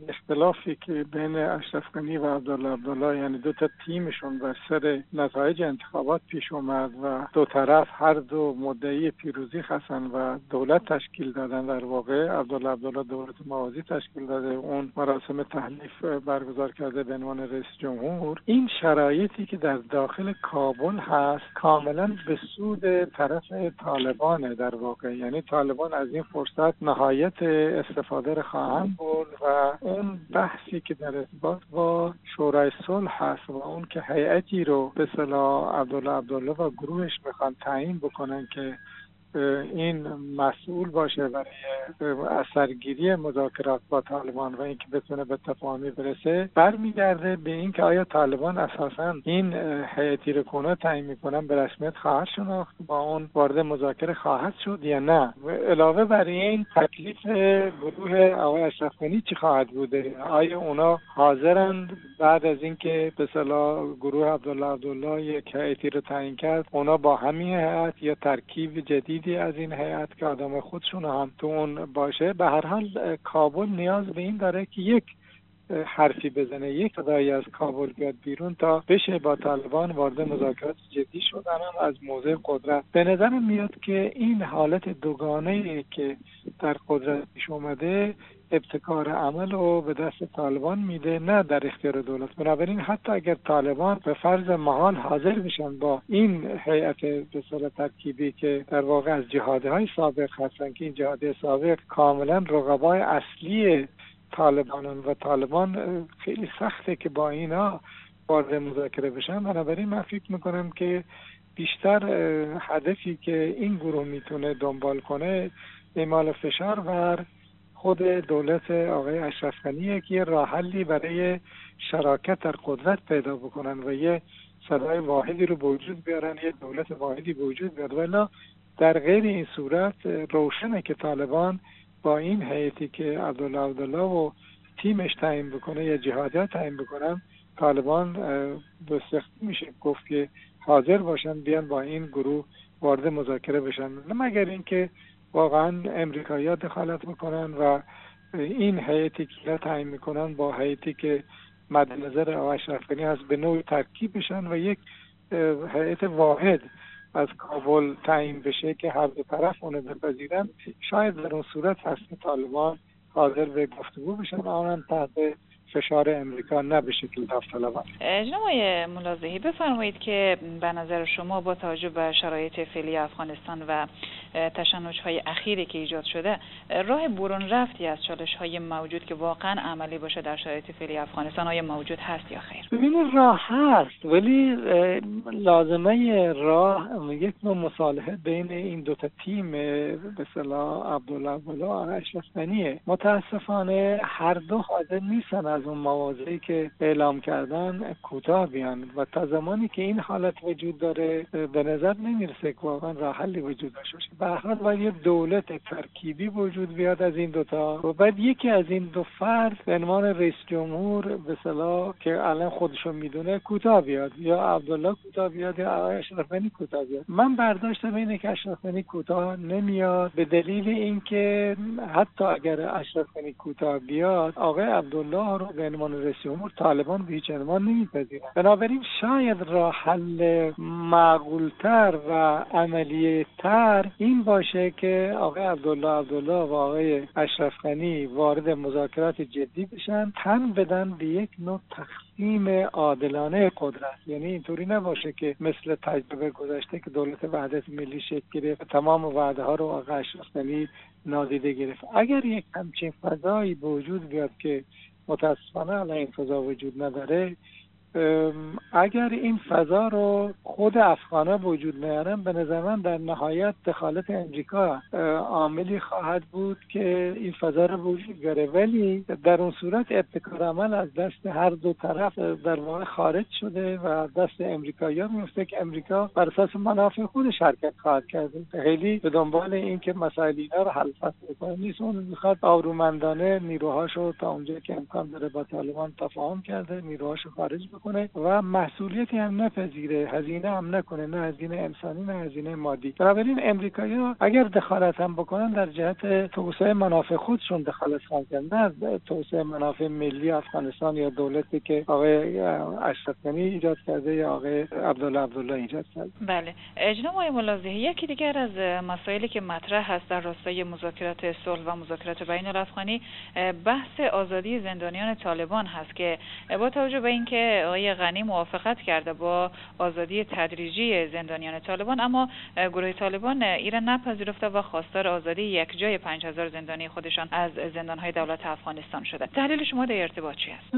اختلافی که بین اشرف غنی و عبدالله یعنی دو تا تیمشون بر سر نتایج انتخابات پیش اومد و دو طرف هر دو مدعی پیروزی هستن و دولت تشکیل دادن. در واقع عبدالله دولت موازی تشکیل داده، اون مراسم تحلیف برگزار کرده به عنوان رئیس جمهور. این شرایطی که در داخل کابل هست کاملا به سود طرف طالبانه در واقع، یعنی طالبان از این فرصت نهایت استفاده را خواهند برد و اون بحثی که در ارتباط با شورای صلح هست و اون که هیئتی رو به اصطلاح عبدالله و گروهش میخوان تعیین بکنن که این مسئول باشه برای اثرگیری مذاکرات با طالبان و اینکه بتونه به تفاهمی برسه، برمیگرده به این که آیا طالبان اساساً این هیئتی رو کنه تعیین میکنن به رسمیت خواهد شناخت، با اون وارد مذاکره خواهد شد یا نه. و علاوه بر این تکلیف گروه آقای اشرف غنی چی خواهد بوده؟ آیا اونا حاضرند بعد از اینکه به اصطلاح گروه عبدالله یک هیئتی رو تعیین کرد اونا با همین هیئت یا ترکیب جدید از این هیئت که آدم خودشون هم تو اون باشه؟ به هر حال کابل نیاز به این داره که یک حرفی بزنه، یک صدایی از کابل بیاد بیرون تا بشه با طالبان وارد مذاکرات جدی شدن هم از موضع قدرت. به نظر میاد که این حالت دوگانه‌ای که در قدرت پیش اومده ابتکار عمل رو به دست طالبان میده، نه در اختیار دولت. بنابراین حتی اگر طالبان به فرض محال حاضر بشن با این هیئت به صورت ترکیبی که در واقع از جهادهای سابق هستن که این جهادهای سابق کاملا رقبای اصلی طالبانن و طالبان خیلی سخته که با اینا وارد مذاکره بشن، بنابراین من فکر میکنم که بیشتر هدفی که این گروه میتونه دنبال کنه اعمال فشار بر خود دولت آقای اشرف غنیه که یه راه حلی برای شراکت در قدرت پیدا بکنن و یه صدای واحدی رو به وجود بیارن، یه دولت واحدی به وجود بیاد. ولی در غیر این صورت روشنه که طالبان با این هیئتی که عبدالله و تیمش تعیین بکنه یا جهادی‌ها تعیین بکنن، طالبان به سختی میشه گفت که حاضر باشن بیان با این گروه وارد مذاکره بشن، مگر اینکه واقعا امریکایی‌ها دخالت بکنن و این هیئتی که تعیین میکنن با هیئتی که مد نظر آقای اشرف غنی هست به نوعی ترکیب بشن و یک هیئت واحد از کابل تعیین بشه که هر دو طرف اونو بپذیرن. شاید در اون صورت هست که طالبان حاضر به گفتگو بشن و آنان تحت فشار امریکا نه به شکل داوطلبانه. جناب آقای ملاذحی بفرمایید که به نظر شما با توجه به شرایط فعلی افغانستان و تشنج‌های اخیری که ایجاد شده راه برون رفتی از چالش‌های موجود که واقعا عملی باشه در شرایط فعلی افغانستان آیا موجود هست یا خیر؟ ببینید راه هست، ولی لازمه راه یک نوع مصالحه بین این دو تا تیم به اصطلاح عبدالله و اشرف غنیه. متاسفانه هر دو حاضر نیستن از اون مواضعی که اعلام کردن کوتاه بیان و تا زمانی که این حالت وجود داره به نظر نمیرسه که واقعا راه حلی وجود داشته باشه. به هر حال باید یه دولت ترکیبی وجود بیاد از این دوتا و بعد یکی از این دو فرد به عنوان رئیس جمهور به اصطلاح که الان خودشو میدونه کوتاه بیاد، یا عبدالله کوتاه بیاد یا آقای اشرف غنی کوتاه بیاد. من برداشتم اینه که اشرف غنی کوتاه نمیاد به دلیل اینکه حتی اگر اشرف غنی کوتاه بیاد آقای عبدالله رو به عنوان رئیس جمهور طالبان به هیچ عنوان نمیپذیرن. بنابراین شاید راه حل معقول‌تر و عملی‌تر این باشه که آقای عبدالله و آقای اشرف غنی وارد مذاکرات جدی بشن، تن بدن به یک نوع تقسیم عادلانه قدرت. یعنی اینطوری نباشه که مثل تجربه گذشته که دولت وحدت ملی شکل گرفت تمام وعده ها رو آقای اشرف غنی نادیده گرفت. اگر یک همچین فضایی به وجود بیاد که متاسفانه الان این فضا وجود نداره، اگر این فضا رو خود افغانا وجود نیارن به نظر من در نهایت دخالت امریکا عاملی خواهد بود که این فضا رو وجود بیاره، ولی در اون صورت ابتکار عمل از دست هر دو طرف در واقع خارج شده و دست امریکایی‌ها میفته که امریکا بر اساس منافع خودش حرکت خواهد کرد. خیلی به دنبال این که مسائل اینا رو حل فصل کنه نیست، اون میخواد آرومندانه نیروهاشو تا اونجا که امکان داره با طالبان تفاهم کرده نیروهاشو خارج بکنه کنه و مسئولیتی هم نپذیره، هزینه هم نکنه، نه هزینه انسانی نه هزینه مادی. بنابراین امریکایی‌ها اگر دخالت هم بکنن در جهت توسعه منافع خودشون دخالت خواهند کرد، نه توسعه منافع ملی افغانستان یا دولتی که آقای اشرف غنی ایجاد کرده یا آقای عبدالله ایجاد کرده. بله جناب آقای ملاذحی، یکی دیگر از مسائلی که مطرح هست در راستای مذاکرات صلح و مذاکرات بین الافغانی بحث آزادی زندانیان طالبان هست که با توجه به اینکه آقای غنی موافقت کرده با آزادی تدریجی زندانیان طالبان، اما گروه طالبان ایران نپذیرفته و خواستار آزادی یک جای 5000 زندانی خودشان از زندانهای دولت افغانستان شده. تحلیل شما در ارتباط چی است؟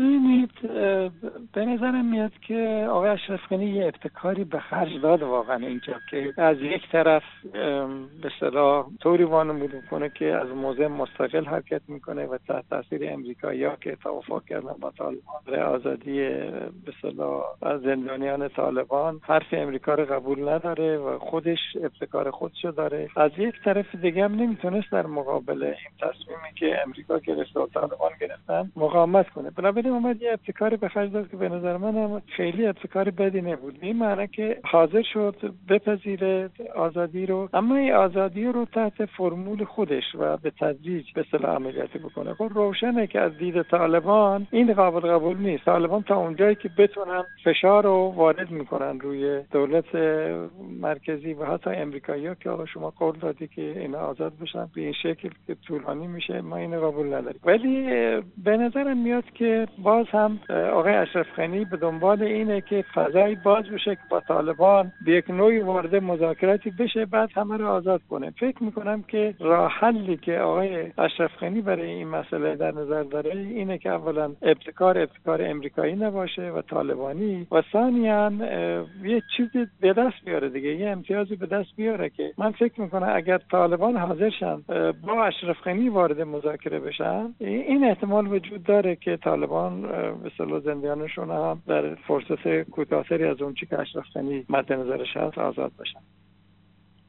به نظرم میاد که آقای اشرف غنی یه ابتکاری به خرج داد واقعا اینجا که از یک طرف به اصطلاح طوری وانمود میکنه که از موضع مستقل حرکت میکنه و تحت تاثیر امریکایی‌ها که توافق کردن با طالبان آزادی به اصطلاح زندانیان طالبان حرف امریکا رو قبول نداره و خودش ابتکار خودشو داره. از یک طرف دیگه هم نمیتونست در مقابل این تصمیمی که امریکا گرفته و طالبان گرفتن مقاومت کنه. بنابراین اومد یه ابتکاری به خرج داد که به نظر من خیلی ابتکار بدی نبود. این معنی که حاضر شد بپذیره آزادی رو، اما این آزادی رو تحت فرمول خودش و به تدریج به اصطلاح عملیاتی بکنه. خب روشنه که از دید طالبان این قابل قبول نیست. طالبان تا اونجایی که بتونن فشار رو وارد میکنن روی دولت مرکزی و حتی امریکایی‌ها که آقا شما قول دادی که اینا آزاد بشن به این شکل که طولانی میشه، ما اینو قبول نداریم. ولی به نظرم میاد که باز هم آقای اشرف غنی به دنبال اینه که فضای باز بشه که با طالبان به یک نوعی وارد مذاکراتی بشه، بعد همه رو آزاد کنه. فکر میکنم که راه حلی که آقای اشرف غنی برای این مسئله در نظر داره اینه که اولا ابتکار امریکایی نباشه و طالبانی، و ثانیاً یه چیزی به دست بیاره دیگه، یه امتیازی به دست بیاره که من فکر میکنم اگر طالبان حاضر شن با اشرف غنی وارد مذاکره بشن، این احتمال وجود داره که طالبان به اصطلاح زندانیانشون هم در فرصت کوتاه‌تری از اون چیزی که اشرف غنی مد نظرش هست آزاد بشن.